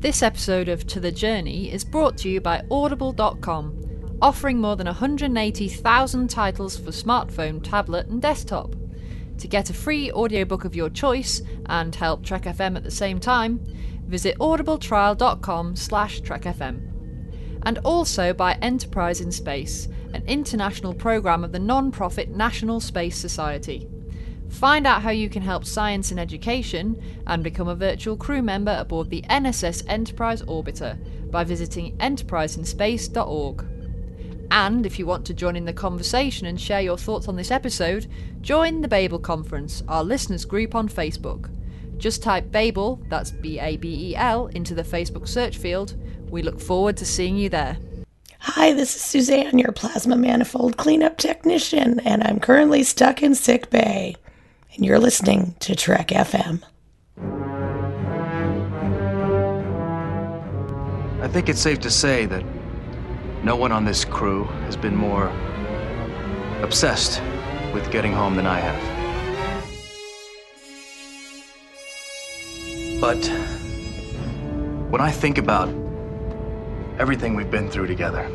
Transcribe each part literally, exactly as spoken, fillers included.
This episode of To The Journey is brought to you by Audible dot com, offering more than one hundred eighty thousand titles for smartphone, tablet and desktop. To get a free audiobook of your choice and help Trek F M at the same time, visit audibletrial dot com slash Trek F M. And also by Enterprise in Space, an international programme of the non-profit National Space Society. Find out how you can help science and education and become a virtual crew member aboard the N S S Enterprise Orbiter by visiting enterprise in space dot org. And if you want to join in the conversation and share your thoughts on this episode, join the Babel Conference, our listeners group on Facebook. Just type Babel, that's B A B E L, into the Facebook search field. We look forward to seeing you there. Hi, this is Suzanne, your plasma manifold cleanup technician, and I'm currently stuck in sick bay. And you're listening to Trek F M. I think it's safe to say that no one on this crew has been more obsessed with getting home than I have. But when I think about everything we've been through together,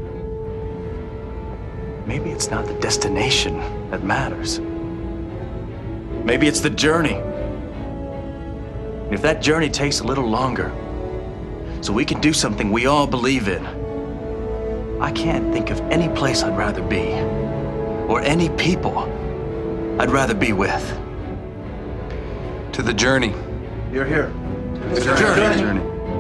maybe it's not the destination that matters. Maybe it's the journey. And if that journey takes a little longer, so we can do something we all believe in, I can't think of any place I'd rather be, or any people I'd rather be with. To the journey. You're here. To the journey. journey. journey.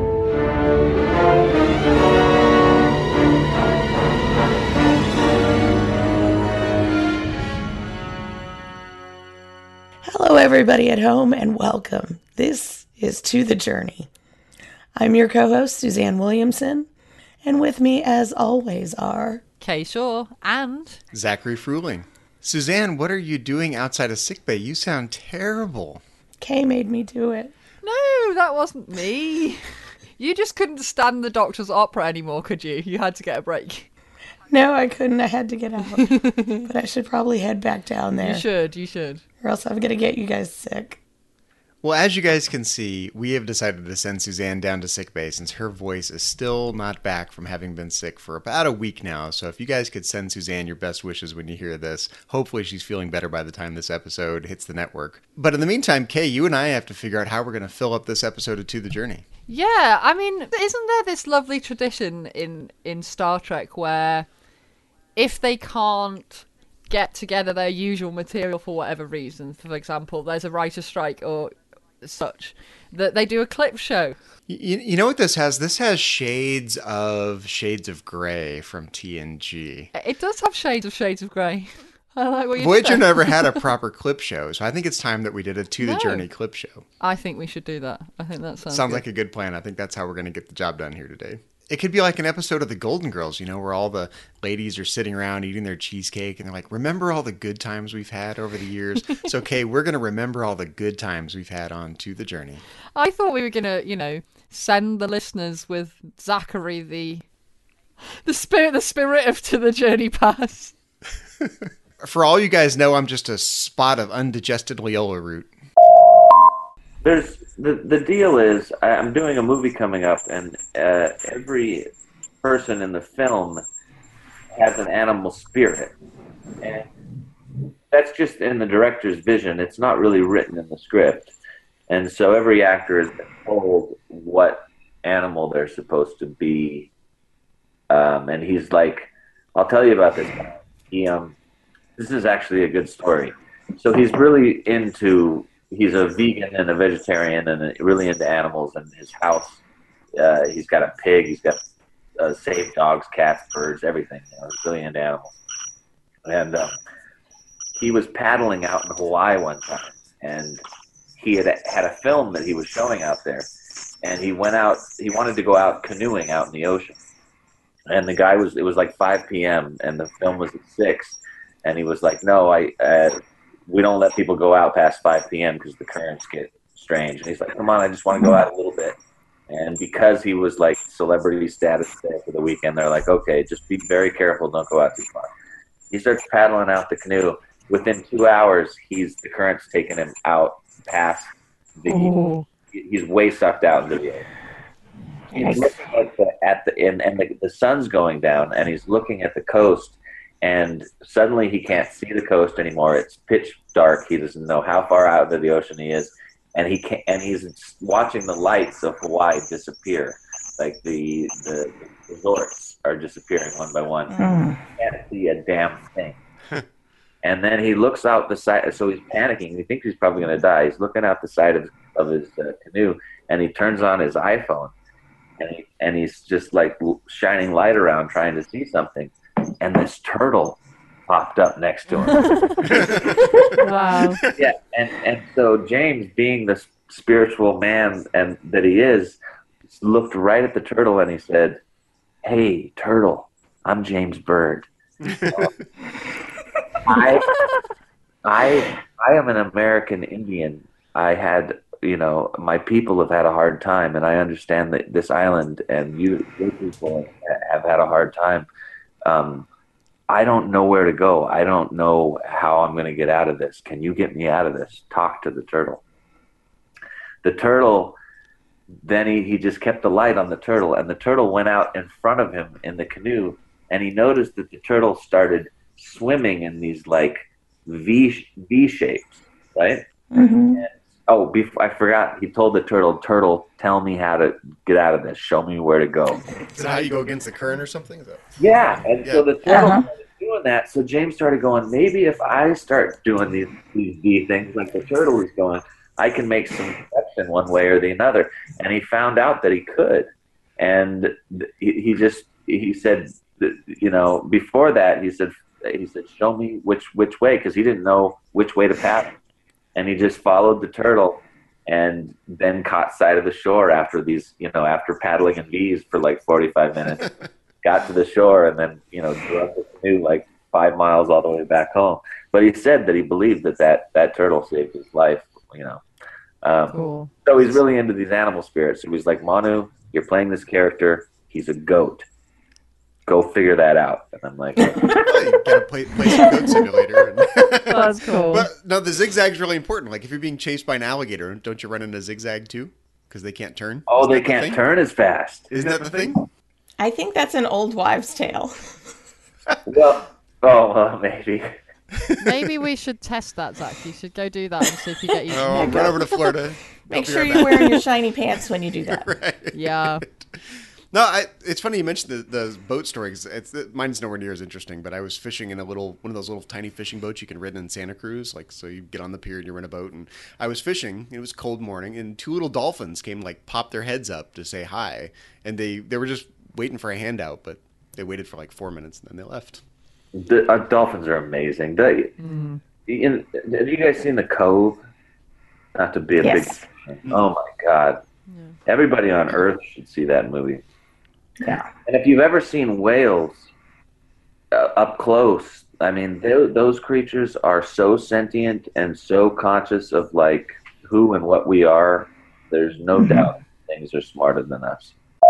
Hello, everybody at home, and welcome. This is To The Journey. I'm your co-host, Suzanne Williamson, and with me, as always, are... Kay Shaw and... Zachary Fruling. Suzanne, what are you doing outside of sickbay? You sound terrible. Kay made me do it. No, that wasn't me. You just couldn't stand the Doctor's opera anymore, could you? You had to get a break. No, I couldn't. I had to get out. But I should probably head back down there. You should, you should. Or else I'm going to get you guys sick. Well, as you guys can see, we have decided to send Suzanne down to sickbay since her voice is still not back from having been sick for about a week now. So if you guys could send Suzanne your best wishes when you hear this, hopefully she's feeling better by the time this episode hits the network. But in the meantime, Kay, you and I have to figure out how we're going to fill up this episode of To The Journey. Yeah, I mean, isn't there this lovely tradition in, in Star Trek where if they can't get together their usual material for whatever reason, for example, there's a writer's strike or such, that they do a clip show? You, you know what this has? This has shades of Shades of Grey from T N G. It does have shades of Shades of Grey. I like what you Voyager said. never had a proper clip show, so I think it's time that we did a To The No. Journey clip show. I think we should do that. I think that sounds Sounds good. like a good plan. I think that's how we're going to get the job done here today. It could be like an episode of The Golden Girls, you know, where all the ladies are sitting around eating their cheesecake and they're like, remember all the good times we've had over the years? So, okay, we're going to remember all the good times we've had on To The Journey. I thought we were going to, you know, send the listeners with Zachary the the spirit, the spirit of To The Journey pass. For all you guys know, I'm just a spot of undigested Leola root. There's the the deal is I- I'm doing a movie coming up, and uh, every person in the film has an animal spirit, and that's just in the director's vision. It's not really written in the script, and so every actor has been told what animal they're supposed to be. Um, and he's like, "I'll tell you about this guy. He um, this is actually a good story. So he's really into." He's a vegan and a vegetarian and really into animals. And his house, uh, he's got a pig, he's got uh, saved dogs, cats, birds, everything. You know, he's really into animals. And uh, he was paddling out in Hawaii one time, and he had had a film that he was showing out there. And he went out. He wanted to go out canoeing out in the ocean. And the guy was. It was like five p.m. and the film was at six. And he was like, "No, I." Uh, we don't let people go out past five p.m. because the currents get strange. And he's like, come on, I just want to go out a little bit. And because he was like celebrity status there for the weekend, they're like, okay, just be very careful. Don't go out too far. He starts paddling out the canoe. Within two hours, he's the current's taking him out past the, Oh. he, he's way sucked out into the ocean. he's looking at the at the and, and the, the sun's going down, and he's looking at the coast, and suddenly he can't see the coast anymore. It's pitch dark. He doesn't know how far out of the ocean he is, and he can and he's watching the lights of Hawaii disappear, like the the, the resorts are disappearing one by one. Mm. He can't see a damn thing. And then he looks out the side, so he's panicking. He thinks he's probably going to die. He's looking out the side of, of his uh, canoe, and he turns on his iPhone, and he, and he's just like shining light around trying to see something. And this turtle popped up next to him. Wow. Yeah, and, and so James, being the spiritual man and that he is, looked right at the turtle and he said, "Hey, turtle, I'm James Byrd. I, I, I am an American Indian. I had, you know, my people have had a hard time, and I understand that this island and you, you people have had a hard time. Um, I don't know where to go. I don't know how I'm going to get out of this. Can you get me out of this?" Talk to the turtle. The turtle, then he, he just kept the light on the turtle, and the turtle went out in front of him in the canoe, and he noticed that the turtle started swimming in these like V V shapes, right? Mm-hmm. And, oh, before, I forgot. He told the turtle, "Turtle, tell me how to get out of this. Show me where to go." Is that how you go against the current or something? Is that... Yeah, and Yeah. so the turtle Uh-huh. started doing that. So James started going, maybe if I start doing these these V things like the turtle is going, I can make some perception one way or the other. And he found out that he could, and he, he just he said, you know, before that he said. He said, "Show me which which way," because he didn't know which way to paddle, and he just followed the turtle, and then caught sight of the shore after these, you know, after paddling in V's for like forty-five minutes, got to the shore, and then you know drew up the canoe like five miles all the way back home. But he said that he believed that that, that turtle saved his life, you know. Um, Cool. So he's really into these animal spirits. So he's like, "Manu, you're playing this character. He's a goat. Go figure that out." And I'm like, Well, you gotta play, play some Goat Simulator. And... That's cool. But no, the zigzag's really important. Like if you're being chased by an alligator, don't you run into zigzag too? Because they can't turn. "Oh, Isn't they that the can't thing? turn as fast." Isn't that the thing? I think that's an old wives' tale. Well, oh, well, maybe. Maybe we should test that, Zach. You should go do that and see if you get you. Oh, run over to Florida. Make I'll be sure right you're back. wearing your shiny pants when you do that. Right. Yeah. No, I, it's funny you mentioned the, the boat story. 'Cause it's mine's nowhere near as interesting. But I was fishing in a little one of those little tiny fishing boats you can rent in Santa Cruz. Like so, you get on the pier and you rent a boat. And I was fishing. It was a cold morning, and two little dolphins came like pop their heads up to say hi, and they they were just waiting for a handout, but they waited for like four minutes and then they left. The uh, dolphins are amazing. The, Mm. in, have you guys seen The Cove? Not to be a Yes. big. Oh my God! Yeah. Everybody on Earth should see that movie. Yeah. And if you've ever seen whales uh, up close, I mean, they, those creatures are so sentient and so conscious of like who and what we are. There's no Mhm. doubt things are smarter than us.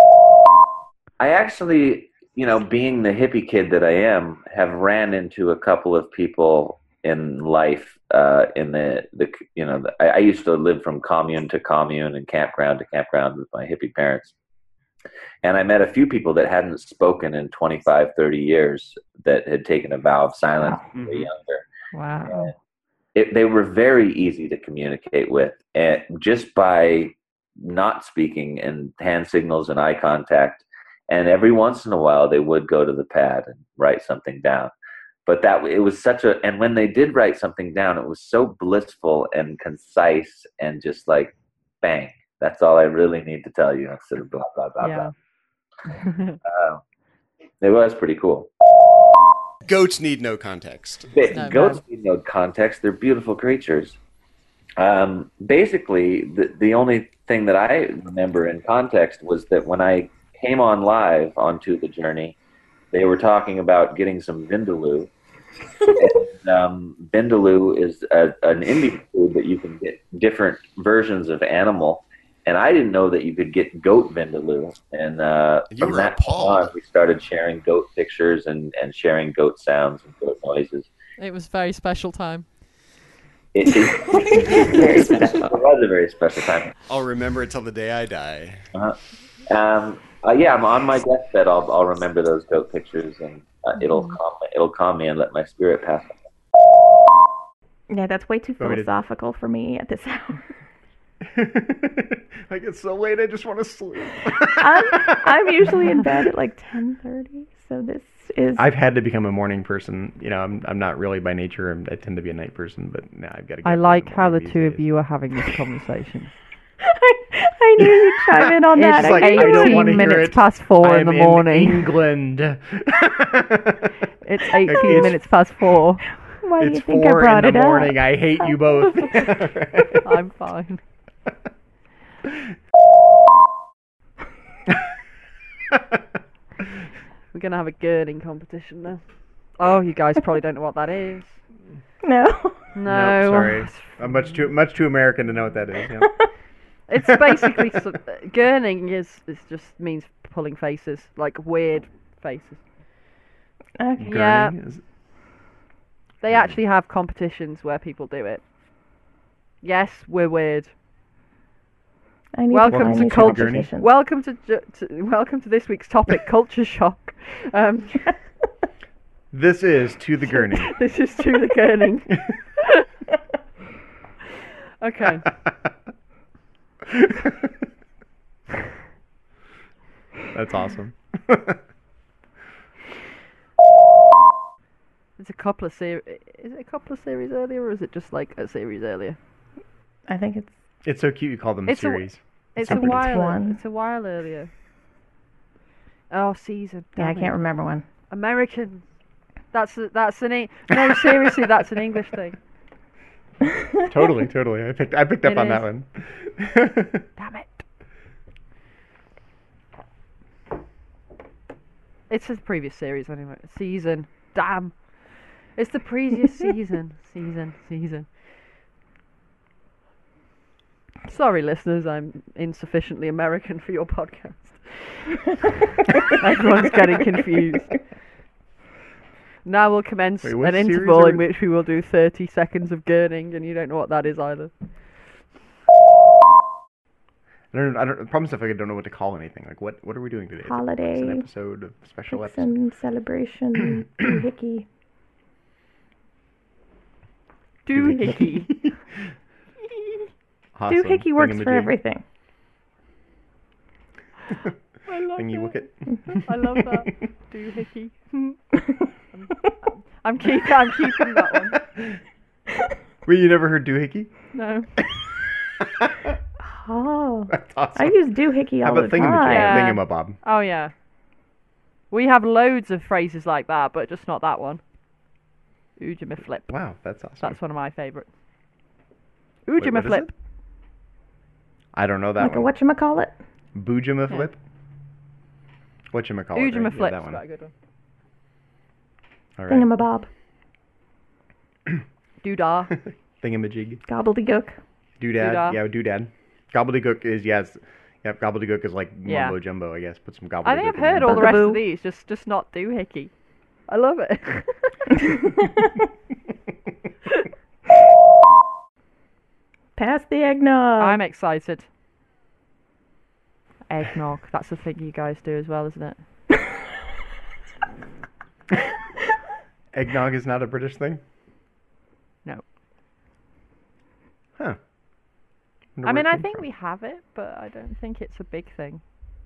I actually, you know, being the hippie kid that I am, have ran into a couple of people in life. Uh, in the, the you know, the, I, I used to live from commune to commune and campground to campground with my hippie parents. And I met a few people that hadn't spoken in twenty-five, thirty years that had taken a vow of silence when they were younger. Wow. It, they were very easy to communicate with, and just by not speaking and hand signals and eye contact. And every once in a while, they would go to the pad and write something down. But that it was such a, and when they did write something down, it was so blissful and concise and just like, bang. That's all I really need to tell you instead of blah, blah, blah, Yeah. blah. Uh, it was pretty cool. Goats need no context. They- No, goats no. need no context. They're beautiful creatures. Um, basically, the, the only thing that I remember in context was that when I came on live onto the journey, they were talking about getting some vindaloo. and, um, vindaloo is a, an Indian food that you can get different versions of animal. And I didn't know that you could get goat vindaloo. And uh, You from were that appalled. on, we started sharing goat pictures and, and sharing goat sounds and goat noises. It was a very special time. It, it, Very special. it was a very special time. I'll remember it till the day I die. Uh-huh. Um, uh, yeah, I'm on my deathbed. I'll I'll remember those goat pictures, and uh, it'll Mm. calm it'll calm me and let my spirit pass. Yeah, that's way too Want me to- philosophical for me at this hour. Like, it's so late, I just want to sleep. I'm, I'm usually in bed at like ten thirty, so this is... I've had to become a morning person. You know, I'm I'm not really by nature. I'm, I tend to be a night person, but now I've got to. Get I up in like how the morning these two of days. you are having this conversation. I, I knew you'd chime in on that. It's I like, knew I you don't would. wanna eighteen hear minutes it. past four in I'm the morning. England. It's eighteen It's- minutes past four. Why do you It's think I four brought in the it morning. up? I hate you both. I'm fine. We're gonna have a girding competition now. Oh, you guys probably don't know what that is. No. No, Nope, sorry. I'm much too much too American to know what that is. Yeah. It's basically so, gurning is is just means pulling faces, like weird faces. Okay. Yeah. Gurney is- They actually have competitions where people do it. Yes, we're weird. I need Welcome to find to these Culture- competitions. Welcome to, ju- to welcome to this week's topic, culture shock. Um, This is to the gurney. this is to the gurning. Okay. That's awesome. It's a couple of series. Is it a couple of series earlier, or is it just like a series earlier? I think it's... It's so cute you call them It's a- series. It's I a think it's while. one. It's a while earlier. Oh, season. Yeah, I damn can't it. remember one. American. That's a, that's an e- no. Seriously, that's an English thing. Totally, totally. I picked I picked up It on is. that one. Damn it. It's a previous series anyway. Season. Damn. It's the previous season. Season. Season. Sorry, listeners, I'm insufficiently American for your podcast. Everyone's getting confused. Now we'll commence Wait, what an series interval are in we- which we will do thirty seconds of gurning, and you don't know what that is either. I don't, I don't. The problem is if I don't know what to call anything. Like, what what are we doing today? It's a- It's, Holiday. an episode of special episode. Vixen, celebration, doohickey. Doohickey. Awesome. Doohickey works for Thingamajig. everything. I love Thingy it. wicket. I love that. Doohickey. I'm, I'm, keep, I'm keeping that one. Wait, you never heard doohickey? No. Oh. That's awesome. I use doohickey How all about the thingamajig? time. Yeah. Thingamabob. Oh, yeah. We have loads of phrases like that, but just not that one. Oojima flip. Wow, that's awesome. That's one of my favourites. Wait, Oojima what is flip. it? I don't know that Like a one. whatchamacallit? Boojama Yeah. flip? Whatchamacallit, Oojima right? flip. Yeah, that one. Quite a good one. All right. Thingamabob. Doodah. Thingamajig. Gobbledygook. Doodad. Doodah. Yeah, doodad. Gobbledygook is, yes. Yep, gobbledygook is like Yeah. mumbo jumbo, I guess. Put some gobbledygook I think I've in heard there. all the rest of Bugaboo. these, just just not doohickey. I love it. Pass the eggnog. I'm excited. Eggnog. That's the thing you guys do as well, isn't it? Eggnog is not a British thing? No. Huh. Wonder I where mean, it I came think from. we have it, but I don't think it's a big thing.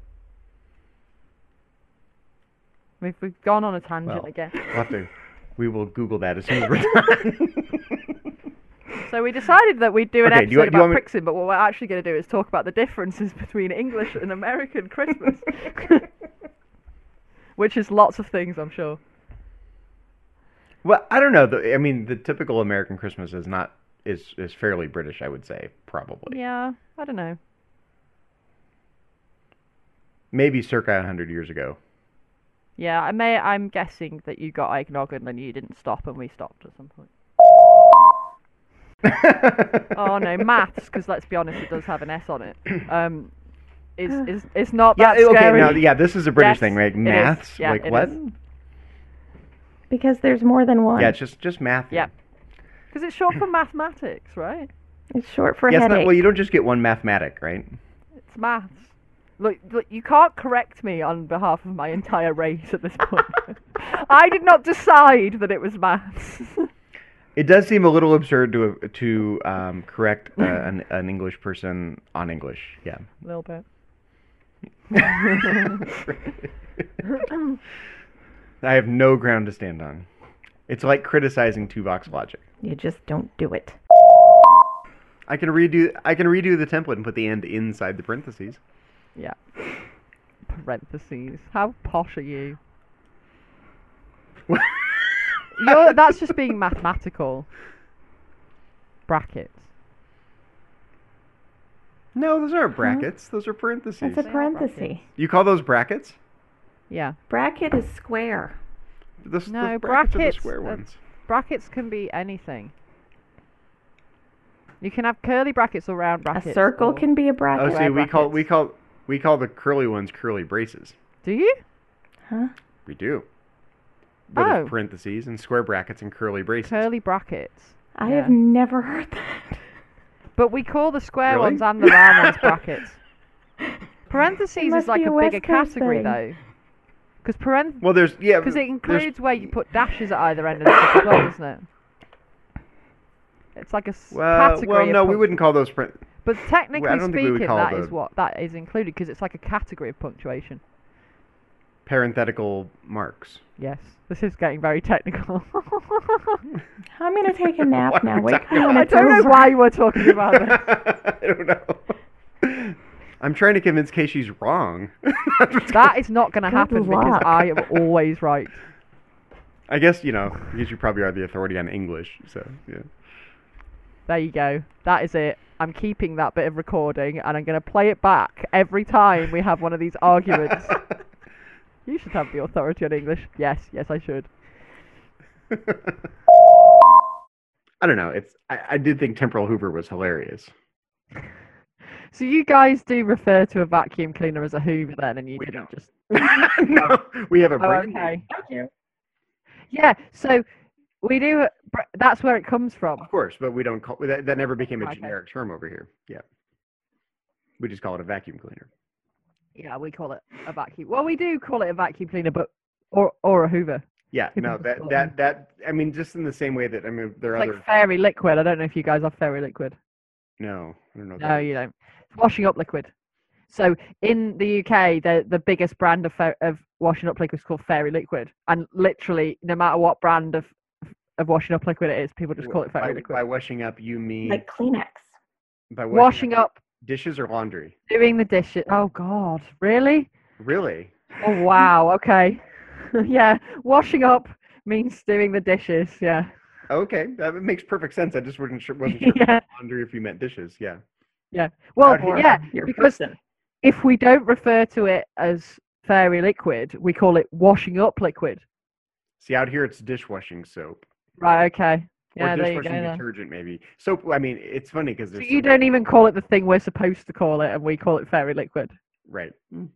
We've we've gone on a tangent Well. again. We'll have to. We will Google that as soon as we're done. So we decided that we'd do an Okay, do you- episode do you about want me- Brixton, but what we're actually going to do is talk about the differences between English and American Christmas, which is lots of things, I'm sure. Well, I don't know. The, I mean, the typical American Christmas is not is is fairly British, I would say, probably. Yeah, I don't know. Maybe circa one hundred years ago. Yeah, I may. I'm guessing that you got eggnog and then you didn't stop, and we stopped at some point. Oh no, maths, because let's be honest, it does have an S on it. Um, is is it's not Yeah, that okay, scary. now, yeah, this is a British Yes, thing, right? it is. Maths? Yeah, like, it what? is. Because there's more than one. Yeah, it's just, just math. Yeah, because it's short for mathematics, right? It's short for Yeah, it's headache. not, well, you don't just get one mathematic, right? It's maths. Look, look, you can't correct me on behalf of my entire race at this point. I did not decide that it was maths. It does seem a little absurd to to um, correct uh, an, an English person on English. Yeah. A little bit. I have no ground to stand on. It's like criticizing two-box logic. You just don't do it. I can redo I can redo the template and put the and inside the parentheses. Yeah. Parentheses. How posh are you? You're, that's just being mathematical. Brackets. No, those aren't brackets. Those are parentheses. It's a parenthesis. You call those brackets? Yeah. Bracket is square. Those, No, those brackets, are brackets. the square uh, ones. brackets can be anything. You can have curly brackets or round brackets. A circle or- can be a Oh, bracket. see, we call brackets. we call we call the curly ones curly braces. Do you? Huh? We do. But Oh. it's parentheses and square brackets and curly braces. Curly brackets. I Yeah. have never heard that. But we call the square Really? ones and the round ones brackets. Parentheses It is must like be a a bigger West Coast category thing. though. Because parent- Well, there's yeah. Because it there's- includes where you put dashes at either end of the stuff as well, doesn't it? It's like a s- Well, category. well, of no, we punct- wouldn't call those print. But technically I don't think we would speaking, call that the- is what that is included because it's like a category of punctuation. Parenthetical marks. Yes, this is getting very technical. I'm gonna take a nap What are now. we Wake talking me when I it's don't know over. why we're talking about this. I don't know. I'm trying to convince Kay she's wrong. That is not going to Good happen because luck. I am always right. I guess you know because you probably are the authority on English. So yeah. There you go. That is it. I'm keeping that bit of recording and I'm going to play it back every time we have one of these arguments. You should have the authority on English. Yes, yes, I should. I don't know. It's I, I did think Temporal Hoover was hilarious. So you guys do refer to a vacuum cleaner as a Hoover then, and you We didn't don't. just. No, we have a Oh, brand. okay. Thank you. Yeah. So we do. br- That's where it comes from. Of course, but we don't call that. That never became a Okay. generic term over here. Yeah, we just call it a vacuum cleaner. Yeah, we call it a vacuum. Well, we do call it a vacuum cleaner, but or or a Hoover. Yeah, People no, just that call it that that. I mean, just in the same way that I mean, there are It's other. like fairy liquid. I don't know if you guys have fairy liquid. No, I don't know. what No, that you is. don't. It's washing up liquid. So in the U K, the the biggest brand of fa- of washing up liquid is called Fairy Liquid, and literally, no matter what brand of of washing up liquid it is, people just call it by, Fairy Liquid. by washing up, you mean Like Kleenex. by washing, Washing up, dishes or laundry? doing the dishes. Oh God, really? Really? Oh wow. Okay. Yeah, washing up means doing the dishes. Yeah. Okay, that makes perfect sense. I just wasn't sure. Wasn't sure Yeah. laundry if you meant dishes. Yeah. Yeah. Well, Or yeah, Your because person. if we don't refer to it as Fairy Liquid, we call it washing up liquid. See, out here it's dishwashing soap. Right. Okay. Yeah. or There you go. dishwashing Then. detergent, maybe. Soap. I mean, it's funny because So there's you some- don't even call it the thing we're supposed to call it, and we call it Fairy Liquid. right.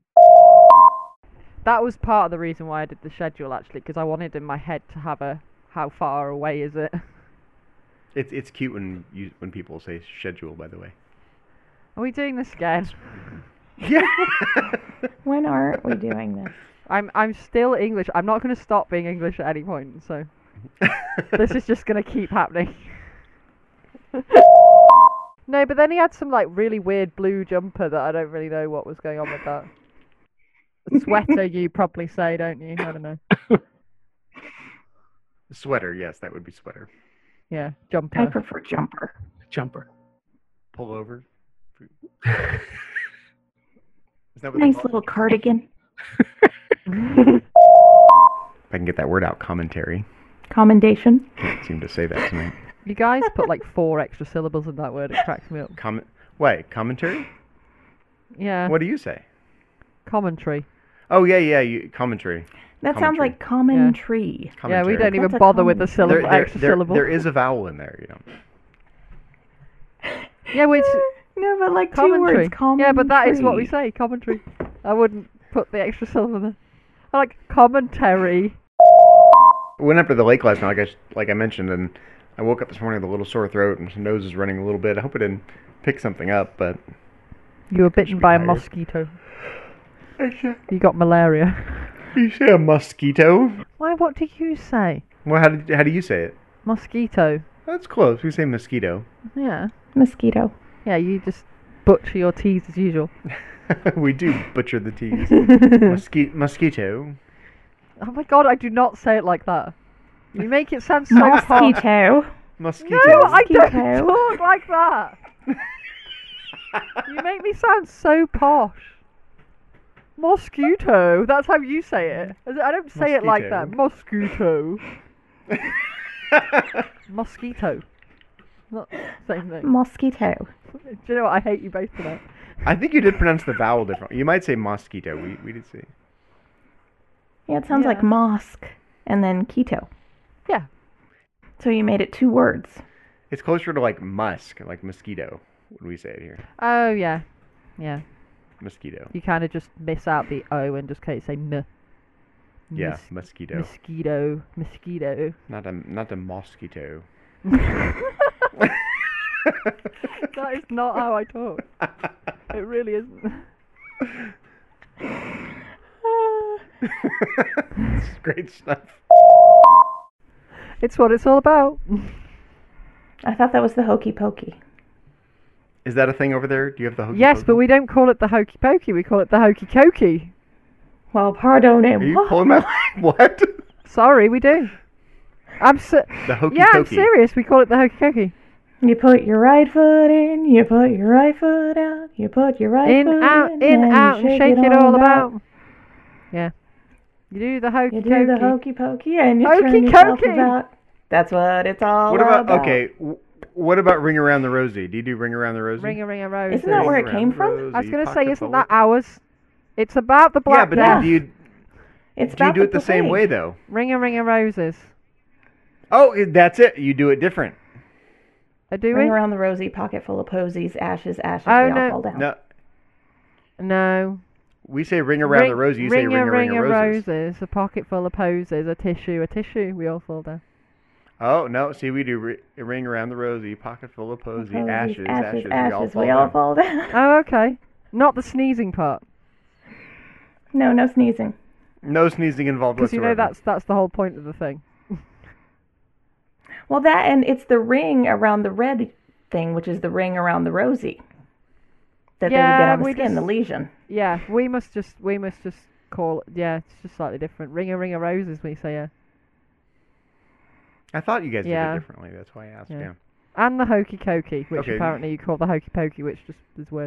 That was part of the reason why I did the schedule, actually, because I wanted in my head to have a how far away is it. It's it's cute when you when people say schedule. By the way. Are we doing this again? Yeah. When aren't we doing this? I'm I'm still English. I'm not going to stop being English at any point, so this is just going to keep happening. No, but then he had some like really weird blue jumper that I don't really know what was going on with that. Sweater, you probably say, don't you? I don't know. Sweater. Yes, that would be sweater. Yeah, I jumper. prefer jumper. Jumper. Pull over. Is that what they Nice call it? little cardigan. If I can get that word out, commentary. Commendation. Can't seem to say that tonight. You guys put like four extra syllables in that word. It cracks me up. Comment. Wait, commentary? Yeah. What do you say? Commentary. Oh yeah, yeah. You, commentary. That sounds Commentary. like common Yeah. tree. Yeah, Commentary. we don't even That's a bother with the comment. syllable, There, there, extra there, syllable. there is a vowel in there, you know. Yeah, which No, but like two commentary. words. Common Yeah, but that is what we tree. say, commentary. I wouldn't put the extra syllable in there. I like commentary. We went up to the lake last night, like I, sh- like I mentioned, and I woke up this morning with a little sore throat and my nose is running a little bit. I hope I didn't pick something up, but You were bitten be by a tired. mosquito. You got malaria. You say a mosquito? Why? What do you say? Well, how, did, how do you say it? Mosquito. That's close. We say mosquito. Yeah. Mosquito. Yeah, you just butcher your T's as usual. We do butcher the T's. Mosqui- mosquito. Oh my god, I do not say it like that. You make it sound so posh. Mosquito. Mosquito. No, I don't Mosquito. talk like that. You make me sound so posh. Mosquito. That's how you say it. I don't say it like that. Mosquito. Mosquito. Not the same thing. Mosquito. Do you know what? I hate you both for that. I think you did pronounce the vowel differently. You might say mosquito. We we did say. Yeah, it sounds Yeah. like mosque and then keto. Yeah. So you made it two words. It's closer to like musk, like mosquito. When we say it here, Oh, yeah. Yeah. mosquito. You kind of just miss out the O and just kind of say M. Yeah, Mos- mosquito. Mosquito. Mosquito. Not a not a mosquito. That is not how I talk. It really isn't. It's great stuff. It's what it's all about. I thought that was the hokey pokey. Is that a thing over there? Do you have the hokey Yes, pokey? but we don't call it the hokey pokey. We call it the hokey cokey. Well, pardon Are you him. pulling my leg? What? Sorry, we do. I'm se- The hokey Yeah, I'm cokey. serious. We call it the hokey cokey. You put your right foot in, you put your right foot out, you put your right In, foot out, in, in, and out, you and shake it all about. Yeah. You do the hokey You do cokey. the hokey pokey and you Hokey turn yourself cokey. about. That's what it's all What about, about. okay? w- What about ring around the rosy? Do you do ring around the rosy? Ring a ring a rose. Isn't that where it Ring came around from? the I was rosy, going to say, pocket isn't full that of- ours? It's about the black Yeah, but death. do you It's do you about do it the buffet. same way though? Ring a ring a roses. Oh, it- that's it. You do it different. Uh, do Ring we? around the rosy, pocket full of posies, ashes, ashes, Oh, we all no. fall down. No, No. we say ring around ring, the rosy. You ring say ring a a ring ring a a roses. roses. A pocket full of posies. A tissue. A tissue. We all fall down. Oh no! See, we do ri- ring around the rosy, pocket full of posy, Posies, ashes, ashes, ashes. We all ashes, fall we all down. fall down. Oh, okay. Not the sneezing part. No, no sneezing. No sneezing involved Because you whatsoever. know that's that's the whole point of the thing. Well, that and it's the ring around the red thing, which is the ring around the rosy that they would get Yeah, on the we skin, just- the lesion. Yeah, we must just we must just call it. Yeah, it's just slightly different. Ring a ring a roses. We say yeah. I thought you guys Yeah. did it differently. That's why I asked. Yeah. Yeah. And the hokey cokey, which Okay. apparently you call the hokey pokey, which just is weird.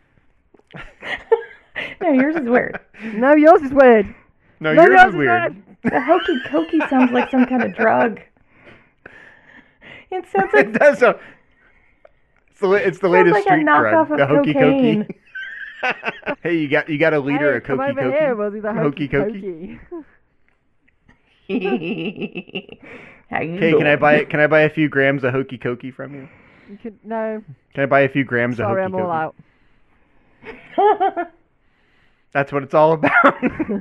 No, yours is weird. No, yours is weird. No, No, yours yours is is weird. The hokey cokey sounds like some kind of drug. It sounds like It does. So, it's the, la- it's the Sounds latest like a street drug. knockoff of The hokey cocaine. cokey. Hey, you got you got a liter Hey, of come Cokie over Cokie? here. We'll do the Hokey hokey cokey? cokey. How you Hey, can I doing? buy can I buy a few grams of hokey cokey from you? You could no. Can I buy a few grams Sorry, of I'm hokey all cokey? out. That's what it's all about.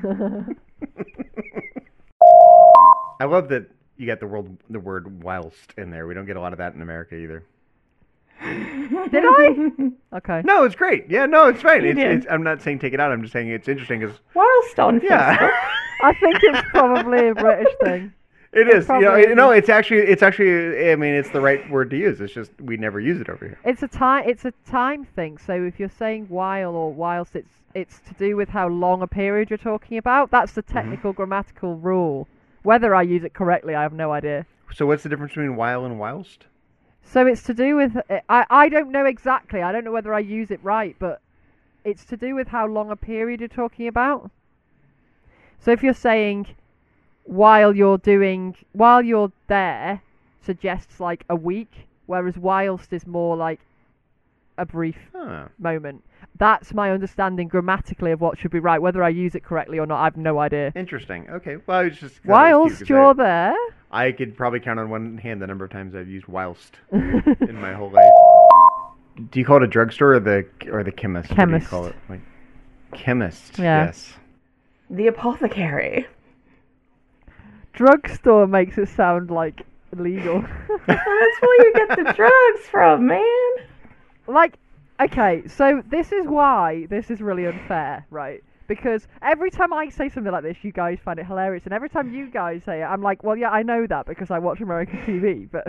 I love that you got the word the word whilst in there. We don't get a lot of that in America either. Did I? Okay. No, it's great. Yeah, no, it's fine. You It's, did. it's, I'm not saying take it out. I'm just saying it's interesting because Whilst on Facebook. yeah, I think it's probably a British thing. it is. You know, probably it- no, is. it's actually it's actually. I mean, it's the right word to use. It's just we never use it over here. It's a time. It's a time thing. So if you're saying while or whilst, it's it's to do with how long a period you're talking about. That's the technical grammatical rule. Whether I use it correctly, I have no idea. So what's the difference between while and whilst? So it's to do with I I don't know exactly. I don't know whether I use it right, but it's to do with how long a period you're talking about. So if you're saying while you're doing while you're there suggests like a week, whereas whilst is more like a brief Huh. moment. That's my understanding grammatically of what should be right. Whether I use it correctly or not, I've no idea. Interesting. Okay. Well, I was just thought it was Whilst cute 'cause you're there, I, I could probably count on one hand the number of times I've used whilst in my whole life. Do you call it a drugstore or the or the chemist? What do you Chemist. call it? Like, chemist. Yeah. Yes. The apothecary. drugstore makes it sound like illegal. That's where you get the drugs from, man. Like, okay, so this is why this is really unfair, right? Because every time I say something like this, you guys find it hilarious, and every time you guys say it, I'm like, well, yeah, I know that because I watch American T V, but.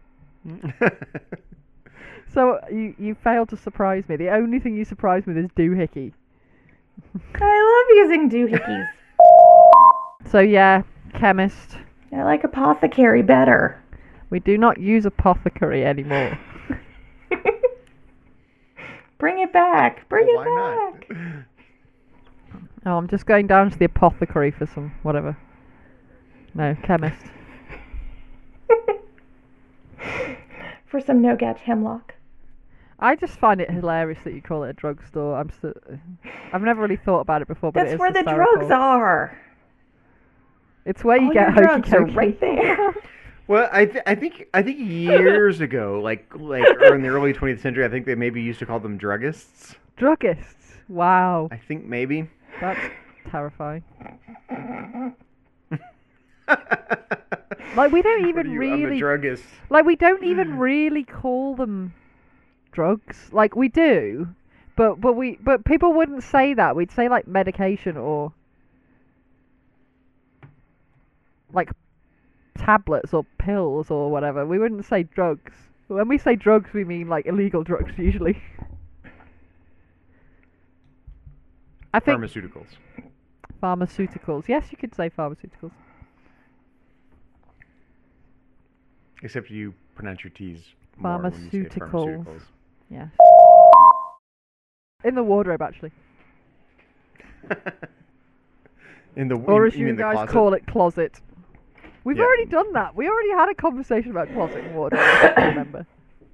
So you you failed to surprise me. The only thing you surprised me with is doohickey. I love using doohickeys. So yeah, chemist. I like apothecary better. We do not use apothecary anymore. Bring it back. Bring Well, it why back. not? Oh, I'm just going down to the apothecary for some whatever. No, chemist. For some no-gatch hemlock. I just find it hilarious that you call it a drugstore. I'm st- I've never really thought about it before, but That's it is where the hysterical. drugs are. It's where you All get your hokey drugs are cokey. right there. Well, I th- I think I think years ago, like like or in the early twentieth century, I think they maybe used to call them druggists. Druggists. Wow, I think maybe. that's terrifying. Like we don't What even are you? I'm a really druggist. like we don't even really call them drugs. Like we do, but but we but people wouldn't say that. We'd say like medication or like tablets or pills or whatever. We wouldn't say drugs. When we say drugs, we mean like illegal drugs usually. I think Pharmaceuticals. pharmaceuticals. Yes, you could say pharmaceuticals. Except you pronounce your T's more when you say Pharmaceuticals. pharmaceuticals. Yes. In the wardrobe, actually. In the Or you, as you you mean the guys closet? call it, closet. We've Yeah. already done that. We already had a conversation about closet and wardrobe, if you remember.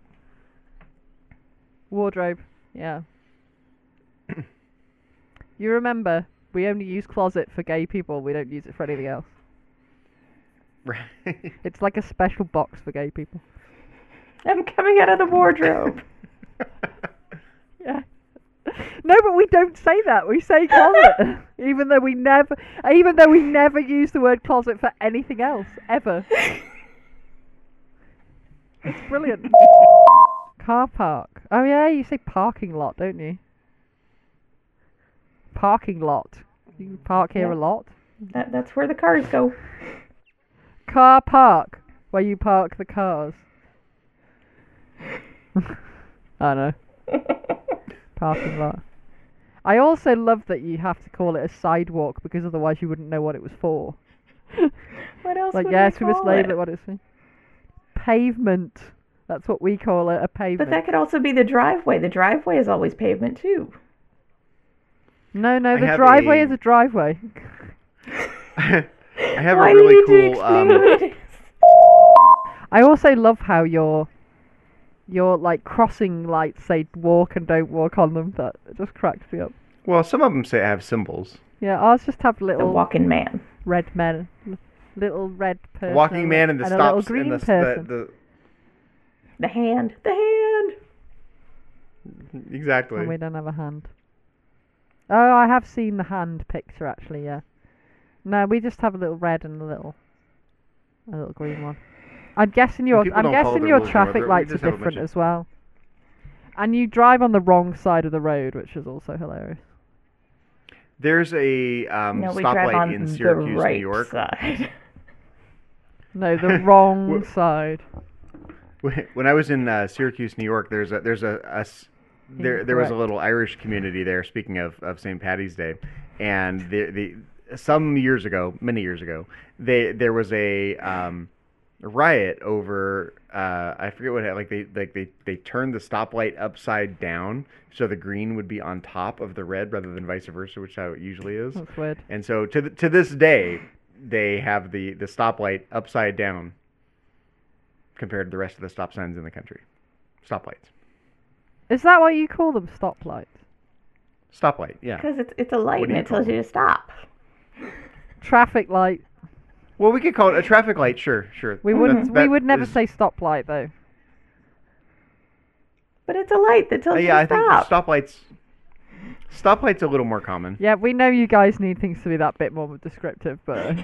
Wardrobe, yeah. You remember, we only use closet for gay people. We don't use it for anything else. Right. It's like a special box for gay people. I'm coming out of the wardrobe. Yeah. No, but we don't say that. We say closet, even though we never, even though we never use the word closet for anything else ever. It's brilliant. Car park. Oh yeah, you say parking lot, don't you? Parking lot. You can park here Yeah. a lot. That, that's where the cars go. Car park, where you park the cars. I know. Parking lot. I also love that you have to call it a sidewalk because otherwise you wouldn't know what it was for. What else Like, would yes, we we must call label it? it what it's for. Pavement. That's what we call it, a pavement. But that could also be the driveway. The driveway is always pavement too. No, no, I the have driveway a- is a driveway. I have Why a do really you need to cool. Um, explain what it is? I also love how your your like crossing lights say walk and don't walk on them. That it just cracks me up. well, some of them say have symbols. Yeah, ours just have The little walking man. red men, l- little red A person, walking man and the a little stops green and the, person. the, The hand. The hand. the exactly. And we don't have a hand. Oh, I have seen the hand picture actually. Yeah. No, we just have a little red and a little, a little green one. I'm guessing your, people I'm don't follow guessing the your rules, traffic however, we lights are just have a bunch different of- as well. And you drive on the wrong side of the road, which is also hilarious. There's a um, No, we drive stoplight on in the Syracuse, right New York. side. No, the wrong Wh- side. When I was in uh, Syracuse, New York, there's a there's a, a s- there there was a Incorrect. little Irish community there. Speaking of, of Saint Patty's Day, and the the some years ago, many years ago, they there was a um, riot over uh, I forget what like they like they they turned the stoplight upside down so the green would be on top of the red rather than vice versa, which is how it usually is. That's weird. And so to th- to this day, they have the the stoplight upside down compared to the rest of the stop signs in the country. Stoplights. Is that what you call them, stoplights? Stoplight, yeah. Because it's, it's a light What do and you it tells call you to stop. Traffic light. Well, we could call it a traffic light, sure, sure. We That's- wouldn't. we that would never is- say stoplight though. But it's a light that tells Uh, you yeah, I to think stop. stoplights. Stoplights a little more common. Yeah, we know you guys need things to be that bit more descriptive, but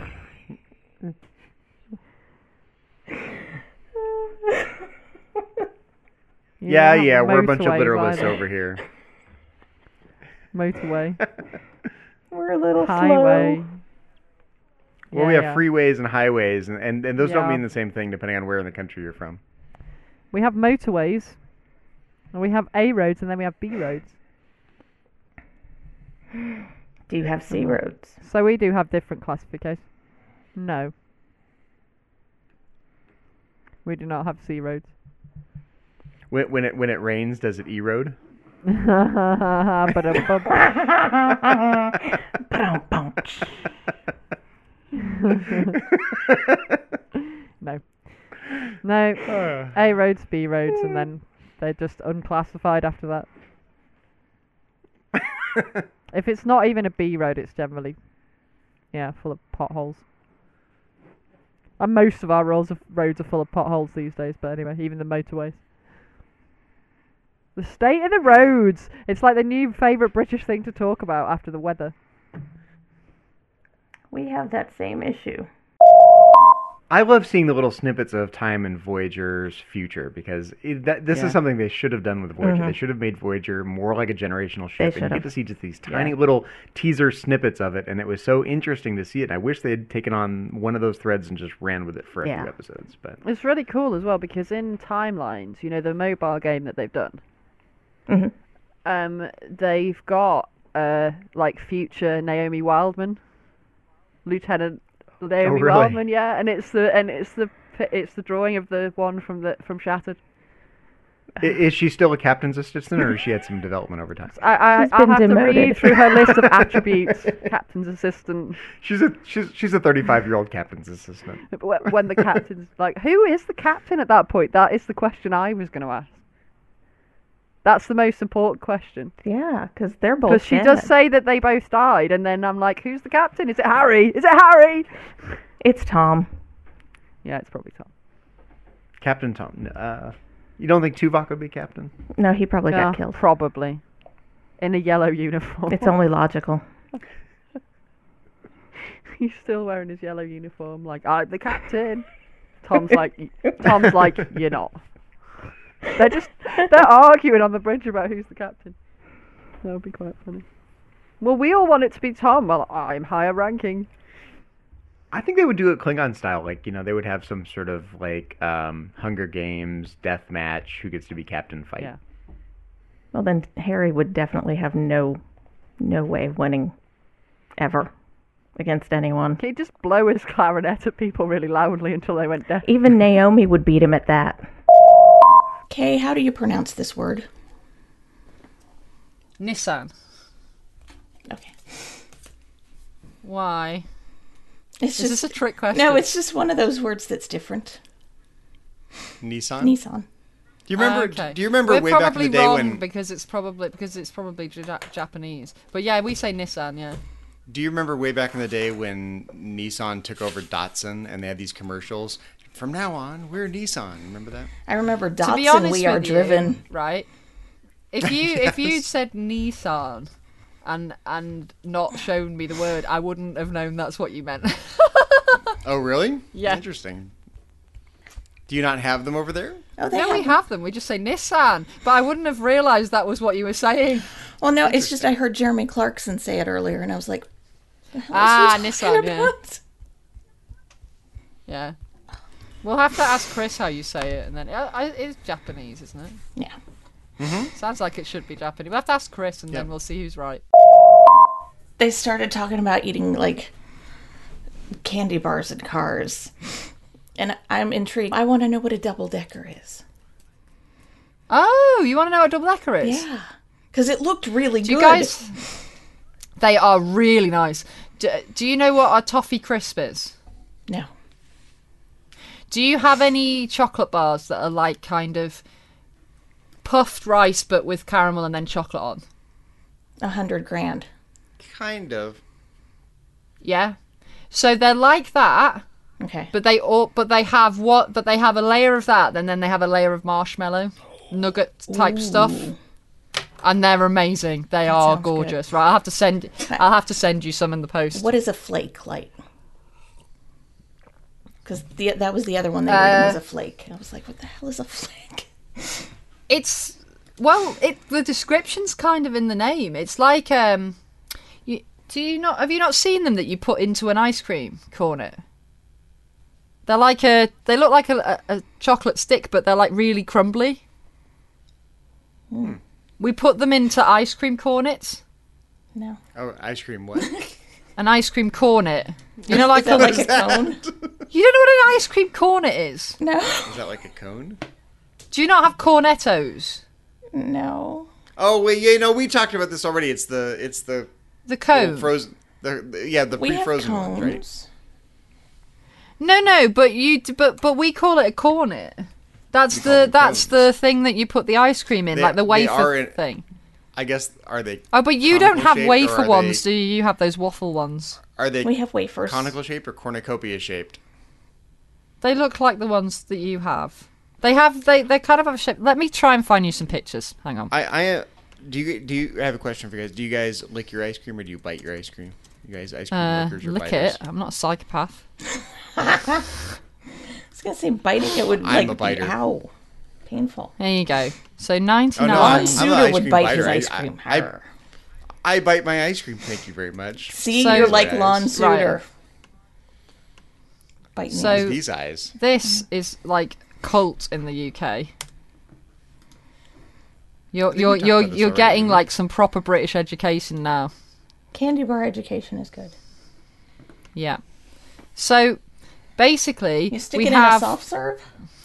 You Yeah, don't have yeah, we're a bunch of motorways literalists either. over here. Motorway. We're a little Highway. slow. Well, Yeah, we have yeah. freeways and highways, and, and, and those don't Yeah. mean the same thing depending on where in the country you're from. We have motorways, and we have A roads, and then we have B roads. Do you have C roads? So we do have different classifications. No. We do not have C roads. When, when it when it rains, does it e-road? Ba-dum-bum. Ba-dum-bum. No. No. A roads, B roads, and then they're just unclassified after that. If it's not even a B road, it's generally, yeah, full of potholes. And most of our roads are, roads are full of potholes these days, but anyway, even the motorways. The state of the roads! It's like the new favourite British thing to talk about after the weather. We have that same issue. I love seeing the little snippets of time in Voyager's future because it, that, this Yeah. is something they should have done with Voyager. Mhm. They should have made Voyager more like a generational They ship, and you should get have. to see just these Yeah. tiny little teaser snippets of it, and it was so interesting to see it. And I wish they had taken on one of those threads and just ran with it for a Yeah. few episodes. But It's really cool as well because in Timelines, you know, the mobile game that they've done, Mhm. um, they've got uh, like future Naomi Wildman, Lieutenant Naomi Oh, really? Wildman, yeah, and it's the and it's the it's the drawing of the one from the from Shattered. I- is she still a captain's assistant, or has she had some development over time? I I She's I'll been have to demoted. read through her list of attributes. Captain's assistant. She's a she's she's a thirty-five year old captain's assistant. Wh- When the captain's like, who is the captain at that point? That is the question I was going to ask. That's the most important question. Yeah, because they're both Because she dead. does say that they both died, and then I'm like, who's the captain? Is it Harry? Is it Harry? It's Tom. Yeah, it's probably Tom. Captain Tom. Uh, you don't think Tuvok would be captain? No, he probably Yeah, got killed. Probably. In a yellow uniform. It's only logical. He's still wearing his yellow uniform, like, I'm the captain. Tom's like, Tom's like, you're not. They're just, they're arguing on the bridge about who's the captain. That would be quite funny. Well, we all want it to be Tom. Well, I'm higher ranking. I think they would do it Klingon style. Like, you know, they would have some sort of like um, Hunger Games death match. Who gets to be captain fight? Yeah. Well, then Harry would definitely have no, no way of winning, ever, against anyone. He'd just blow his clarinet at people really loudly until they went deaf. Even Naomi would beat him at that. Kay, how do you pronounce this word? Nissan. Okay. Why? It's Is just this a trick question? no. It's just one of those words that's different. Nissan. Nissan. Do you remember? Okay. Do you remember We're way back in probably the day wrong when? because it's probably because it's probably Ja- Japanese. But yeah, we say Nissan. Yeah. Do you remember way back in the day when Nissan took over Datsun and they had these commercials? From now on, we're Nissan. Remember that? I remember To be Datsun. honest We are with you, driven. right? If you if you Yes. said Nissan and and not shown me the word, I wouldn't have known that's what you meant. Oh, really? Yeah. Interesting. Do you not have them over there? Oh, they No, we have. have them. We just say Nissan, but I wouldn't have realised that was what you were saying. Well, no, it's just I heard Jeremy Clarkson say it earlier, and I was like, "The hell is Ah, he Nissan, talking yeah. about?" Yeah. We'll have to ask Chris how you say it, and then uh, uh, it's Japanese, isn't it? Yeah. Sounds like it should be Japanese. We'll have to ask Chris, and then Yeah. we'll see who's right. They started talking about eating like candy bars in cars, and I'm intrigued. I want to know what a double decker is. Oh, you want to know what a double decker is? Yeah, because it looked really Do good. you guys? They are really nice. Do, do you know what a toffee crisp is? No. Do you have any chocolate bars that are like kind of puffed rice but with caramel and then chocolate on? A hundred grand. Kind of. Yeah. So they're like that, Okay. but they all but they have what? But they have a layer of that, and then they have a layer of marshmallow, nugget type stuff, and they're amazing. They are sounds good. gorgeous. Right, I'll have to send. I'll have to send you some in the post. What is a flake like? Because that was the other one they were eating was Uh, a flake. I was like, what the hell is a flake? It's well, it the description's kind of in the name. It's like um, you Do you not have you not seen them that you put into an ice cream cornet? They're like a they look like a, a, a chocolate stick, but they're like really crumbly. Mm. We put them into ice cream cornets. No. Oh, ice cream what? An ice cream cornet. You know, like, Is that a, like a cone? You don't know what an ice cream cornet is? No. Is that like a cone? Do you not have cornettos? No. Oh wait, yeah, no, we talked about this already. It's the it's the The cone. the frozen. The, the yeah, the We have pre-frozen cones. one, right? No, no, but you but but we call it a cornet. That's We call the them that's cones. the thing that you put the ice cream in, They- like the they wafer are in- thing. I guess are they? Oh, but you don't have conical-shaped, or wafer are ones, they- do you? You have those waffle ones. Are they We have wafers. conical shaped or cornucopia shaped? They look like the ones that you have. They have they they kind of have a shape. Let me try and find you some pictures. Hang on. I I uh, do you do you I have a question for you guys? Do you guys lick your ice cream or do you bite your ice cream? You guys ice cream Uh, lickers or lick biters? it. I'm not a psychopath. I was gonna say biting it would I'm like a biter. be ow, painful. There you go. So ninety-nine. Oh, no, Lon I'm- I'm an Suter ice would cream bite biter. his I- ice cream. I- Arr. I bite my ice cream. Thank you very much. See, So- you're like Guys. Lon Suter. Right. Biting So- the ice. These eyes. This is like cult in the U K. You're think you're we talked you're about this you're already, getting didn't we? like some proper British education now. Candy bar education is good. Yeah. So basically, You stick we it have in a soft serve.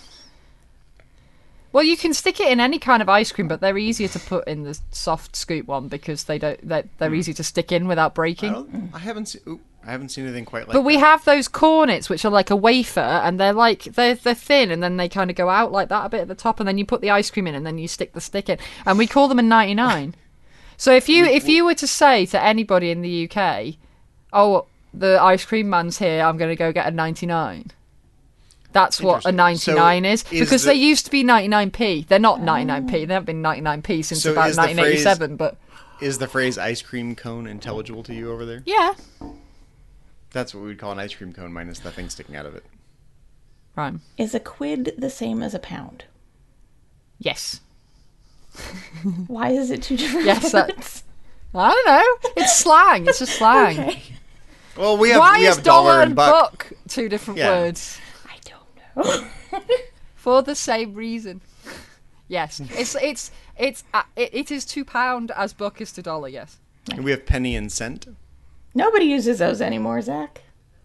well, you can stick it in any kind of ice cream, but they're easier to put in the soft scoop one because they don't they're, they're easy to stick in without I breaking. don't. I haven't seen. Oop, I haven't seen anything quite like. But we that. have those cornets, which are like a wafer, and they're like they're they're thin, and then they kind of go out like that a bit at the top, and then you put the ice cream in, and then you stick the stick in, and we call them a ninety-nine. So if you if you were to say to anybody in the U K, "Oh, the ice cream man's here. I'm going to go get a ninety-nine." That's what a Interesting. ninety-nine So is, is because the- they used to be ninety-nine p. They're not ninety-nine p. They haven't been ninety-nine p since So about is the phrase- nineteen eighty-seven. But Is the phrase ice cream cone intelligible to you over there? yeah, That's what we'd call an ice cream cone minus the thing sticking out of it. right. Is a quid the same as a pound? Yes. Why is it two different Yes, that- words? I don't know. It's slang. It's just slang. Okay. Well, we have Why we is have dollar dollar and and buck. buck two different Yeah. words? I don't know. For the same reason. Yes, it's it's it's uh, it, it is two pound as buck is to dollar. Yes. And we have penny and cent. Nobody uses those anymore, Zach.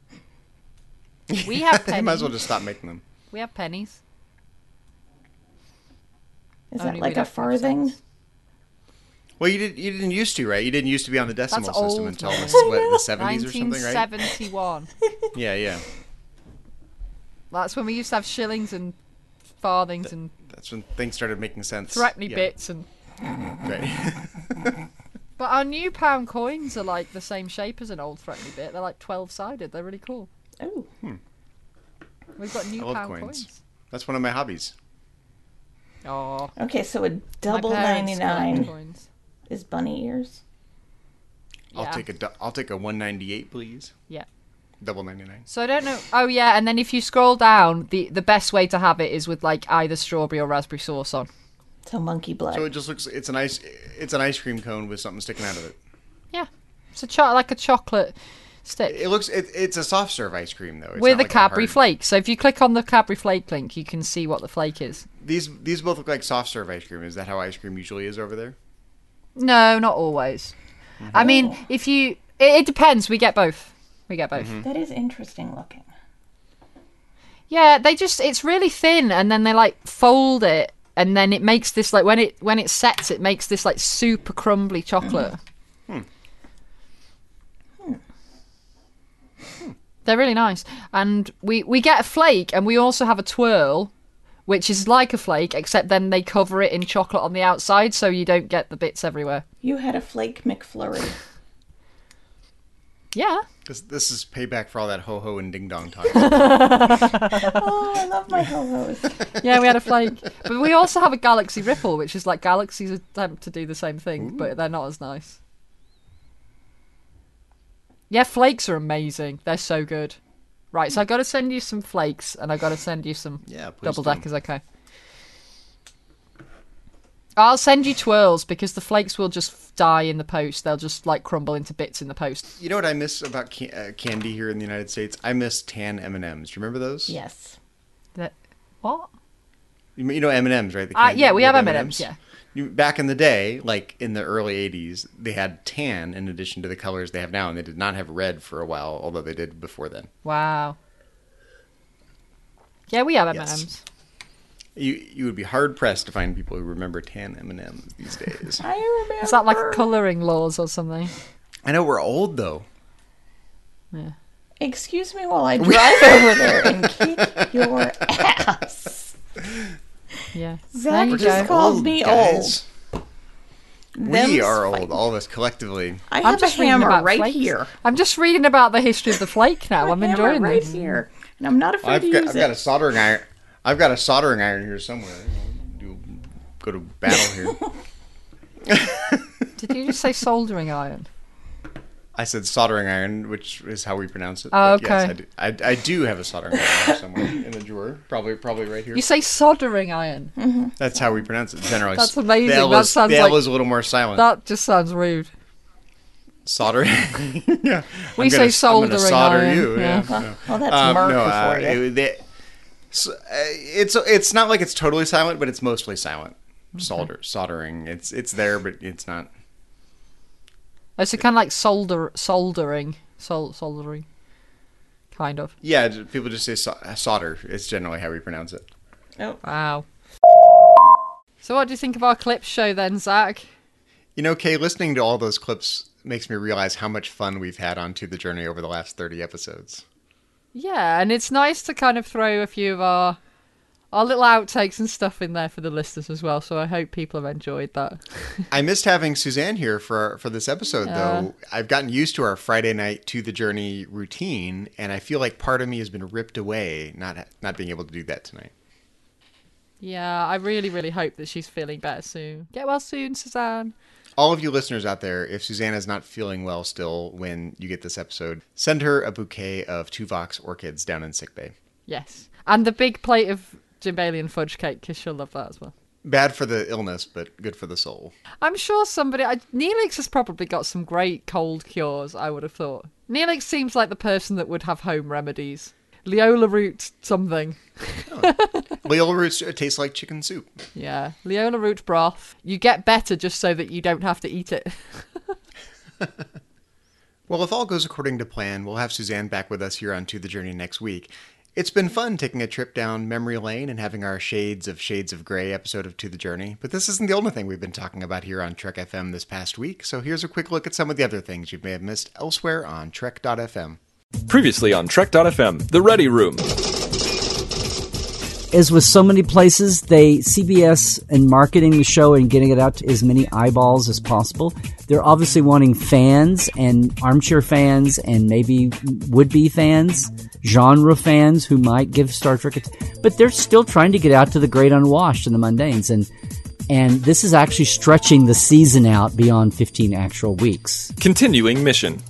We have You might as well pennies. just stop making them. We have pennies. Is Only that we like a don't have farthing? cents. Well, you did. You didn't used to, right? You didn't used to be on the decimal That's system old, until man. the, what, the seventies or Nineteen something, right? seventy-one. Yeah, yeah. That's when we used to have shillings and farthings and That's when things started making sense. threepenny yeah. bits and. Right. But our new pound coins are like the same shape as an old threepenny bit. They're like twelve sided. They're really cool. Oh, We've got new I love pound coins. coins. That's one of my hobbies. Oh, okay. So a double ninety-nine coins. is bunny ears. I'll Yeah. take a. du- I'll take a one ninety eight, please. Yeah. Double ninety nine. So I don't know. Oh yeah, and then if you scroll down, the the best way to have it is with like either strawberry or raspberry sauce on. So monkey blood. So it just looks. It's an ice. It's an ice cream cone with something sticking out of it. Yeah, it's a cho- like a chocolate stick It looks. It, it's a soft serve ice cream though. It's with not a like Cadbury hard- flake. So if you click on the Cadbury flake link, you can see what the flake is. These these both look like soft serve ice cream. Is that how ice cream usually is over there? No, not always. I mean, if you, it, it depends. We get both. We get both. Mm-hmm. That is interesting looking. Yeah, they just it's really thin, and then they like fold it, and then it makes this like when it when it sets, it makes this like super crumbly chocolate. Hmm. They're really nice, and we we get a flake, and we also have a twirl, which is like a flake, except then they cover it in chocolate on the outside, so you don't get the bits everywhere. You had a flake McFlurry. Yeah. This this is payback for all that ho ho and ding dong talk. Oh, I love my ho-hos. Yeah, we had a flake. But we also have a Galaxy Ripple, which is like Galaxy's attempt to do the same thing, but they're not as nice. Yeah, flakes are amazing. They're so good. Right, so I've got to send you some flakes, and I've got to send you some Yeah, please double do. deckers, okay? I'll send you twirls because the flakes will just die in the post. They'll just like crumble into bits in the post. You know what I miss about can- uh, candy here in the United States? I miss tan M and M's. Do you remember those? Yes. That what? You, you know M and M's, right? The Uh, candy yeah, we with have M and M's. Yeah. You, back in the day, like in the early eighties, they had tan in addition to the colors they have now, and they did not have red for a while, although they did before then. Wow. Yeah, we have M and M's. Yes. You you would be hard pressed to find people who remember tan M and M's these days. I remember. Is that like colouring laws or something? I know we're old though. Yeah. Excuse me while I drive over there and kick your ass. Yeah. Zach There you just go. called me guys. old. We Them's are fine. old, all of us collectively. I I'm have a just reading hammer about right flakes. here. I'm just reading about the history of the flake now. I'm A hammer enjoying right this. here, and I'm not afraid I've to got use I've it. got a soldering iron. I've got a soldering iron here somewhere. Do go to battle here. Did you just say soldering iron? I said soldering iron, which is how we pronounce it. Oh, but yes, okay. I do, I, I do have a soldering iron here somewhere in a drawer, probably probably right here. You say soldering iron. That's how we pronounce it generally. That's amazing. The L That is, sounds the L like- is a little more silent. That just sounds rude. Soldering. Yeah. We I'm say gonna, soldering I'm gonna solder iron. you. Yeah. Yeah. yeah. Well, that's Um, murder no, for uh, you. it- they- so, uh, it's it's not like it's totally silent, but it's mostly silent. Solder, soldering. It's it's there, but it's not. It's kind of like solder, soldering, sol, soldering, kind of. Yeah, j- people just say so- solder. It's generally how we pronounce it. Wow. So, what do you think of our clip show then, Zach? You know, Kay, listening to all those clips makes me realize how much fun we've had on To the Journey over the last thirty episodes. Yeah, and it's nice to kind of throw a few of our our little outtakes and stuff in there for the listeners as well. So I hope people have enjoyed that. I missed having Suzanne here for for this episode, Yeah. though. I've gotten used to our Friday night To the Journey routine, and I feel like part of me has been ripped away, not not being able to do that tonight. Yeah, I really, really hope that she's feeling better soon. Get well soon, Suzanne. All of you listeners out there, if Suzanne is not feeling well still when you get this episode, send her a bouquet of Tuvox orchids down in sickbay. Yes. And the big plate of Jimbalian fudge cake, because she'll love that as well. Bad for the illness, but good for the soul. I'm sure somebody... I, Neelix has probably got some great cold cures, I would have thought. Neelix seems like the person that would have home remedies. Leola root something. Leola roots taste like chicken soup. Yeah, Leola root broth. You get better just so that you don't have to eat it. Well, if all goes according to plan, we'll have Suzanne back with us here on To the Journey next week. It's been fun taking a trip down memory lane and having our Shades of Shades of Grey episode of To the Journey, but this isn't the only thing we've been talking about here on Trek F M this past week, so here's a quick look at some of the other things you may have missed elsewhere on Trek dot F M. Previously on Trek dot F M, The Ready Room. As with so many places, they C B S in marketing the show and getting it out to as many eyeballs as possible. They're obviously wanting fans and armchair fans and maybe would-be fans, genre fans who might give Star Trek a t- but they're still trying to get out to the great unwashed and the mundanes, and and this is actually stretching the season out beyond fifteen actual weeks. Continuing mission.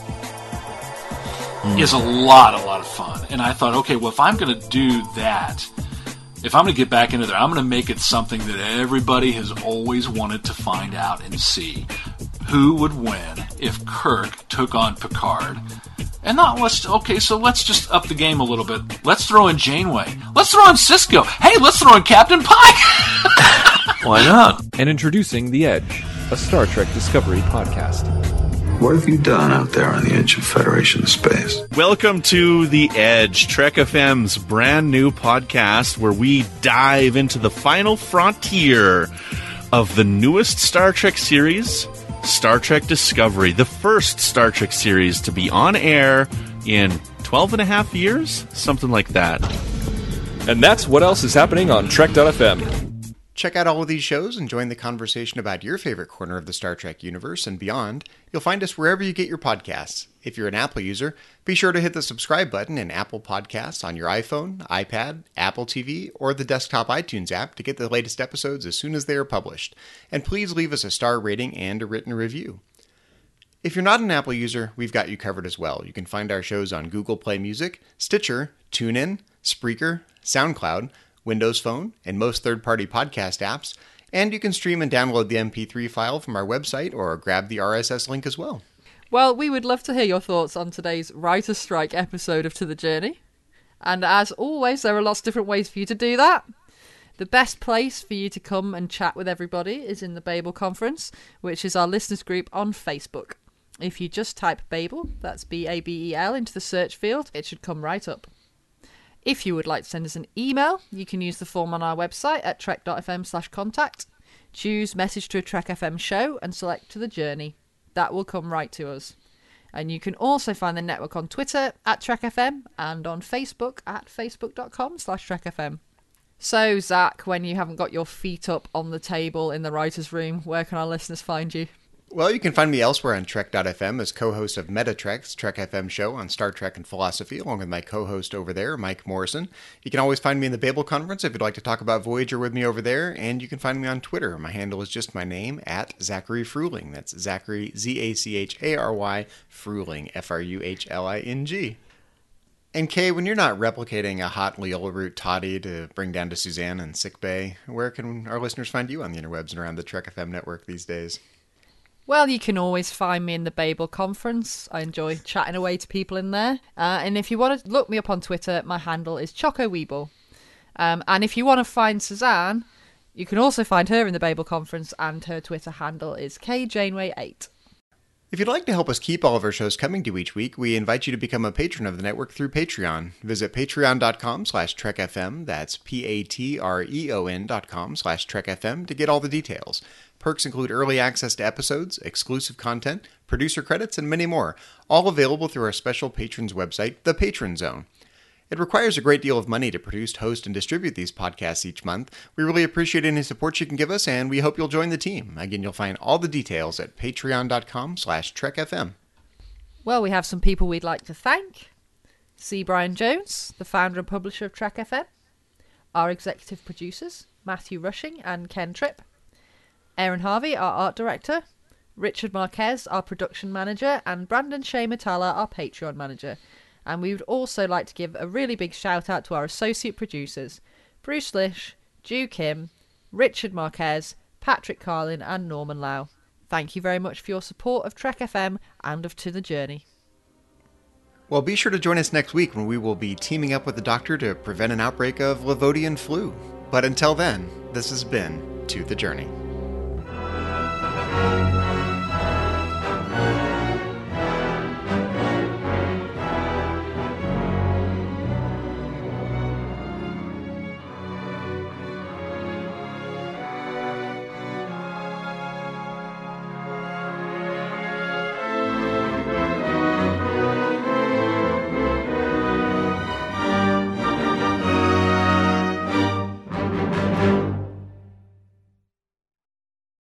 Is a lot, a lot of fun. And I thought, okay, well, if I'm going to do that, if I'm going to get back into there, I'm going to make it something that everybody has always wanted to find out and see. Who would win if Kirk took on Picard? And not let's, okay, so let's just up the game a little bit. Let's throw in Janeway. Let's throw in Cisco. Hey, let's throw in Captain Pike. Why not? And introducing The Edge, a Star Trek Discovery podcast. What have you done out there on the edge of Federation space? Welcome to The Edge, Trek F M's brand new podcast where we dive into the final frontier of the newest Star Trek series, Star Trek Discovery, the first Star Trek series to be on air in twelve and a half years, something like that. And that's what else is happening on Trek dot F M. Check out all of these shows and join the conversation about your favorite corner of the Star Trek universe and beyond. You'll find us wherever you get your podcasts. If you're an Apple user, be sure to hit the subscribe button in Apple Podcasts on your iPhone, iPad, Apple T V, or the desktop iTunes app to get the latest episodes as soon as they are published. And please leave us a star rating and a written review. If you're not an Apple user, we've got you covered as well. You can find our shows on Google Play Music, Stitcher, TuneIn, Spreaker, SoundCloud, Windows Phone, and most third-party podcast apps. And you can stream and download the M P three file from our website or grab the R S S link as well. Well, we would love to hear your thoughts on today's Writer's Strike episode of To the Journey. And as always, there are lots of different ways for you to do that. The best place for you to come and chat with everybody is in the Babel Conference, which is our listeners group on Facebook. If you just type Babel, that's B A B E L, into the search field, it should come right up. If you would like to send us an email, you can use the form on our website at trek.fm slash contact. Choose message to a Trek F M show and select To the Journey. That will come right to us. And you can also find the network on Twitter at Trek F M and on Facebook at facebook.com slash Trek FM. So, Zach, when you haven't got your feet up on the table in the writer's room, where can our listeners find you? Well, you can find me elsewhere on Trek dot F M as co-host of Metatrek's Trek F M show on Star Trek and philosophy, along with my co-host over there, Mike Morrison. You can always find me in the Babel Conference if you'd like to talk about Voyager with me over there, and you can find me on Twitter. My handle is just my name, at Zachary Fruhling. That's Zachary, Z A C H A R Y, Fruhling, F R U H L I N G. And Kay, when you're not replicating a hot Leola root toddy to bring down to Suzanne in sickbay, where can our listeners find you on the interwebs and around the Trek F M network these days? Well, you can always find me in the Babel Conference. I enjoy chatting away to people in there. Uh, and if you want to look me up on Twitter, my handle is Choco Weeble. Um, and if you want to find Suzanne, you can also find her in the Babel Conference, and her Twitter handle is K Janeway eight. If you'd like to help us keep all of our shows coming to you each week, we invite you to become a patron of the network through Patreon. Visit patreon.com slash trekfm, that's P-A-T-R-E-O-N dot com slash trekfm to get all the details. Perks include early access to episodes, exclusive content, producer credits, and many more, all available through our special patrons website, The Patron Zone. It requires a great deal of money to produce, host, and distribute these podcasts each month. We really appreciate any support you can give us, and we hope you'll join the team. Again, you'll find all the details at patreon.com slash trekfm. Well, we have some people we'd like to thank. C. Brian Jones, the founder and publisher of Trek F M. Our executive producers, Matthew Rushing and Ken Tripp. Aaron Harvey, our art director. Richard Marquez, our production manager. And Brandon Shea Matala, our Patreon manager. And we would also like to give a really big shout out to our associate producers, Bruce Lish, Ju Kim, Richard Marquez, Patrick Carlin, and Norman Lau. Thank you very much for your support of Trek F M and of To the Journey. Well, be sure to join us next week when we will be teaming up with the doctor to prevent an outbreak of Lavodian flu. But until then, this has been To the Journey.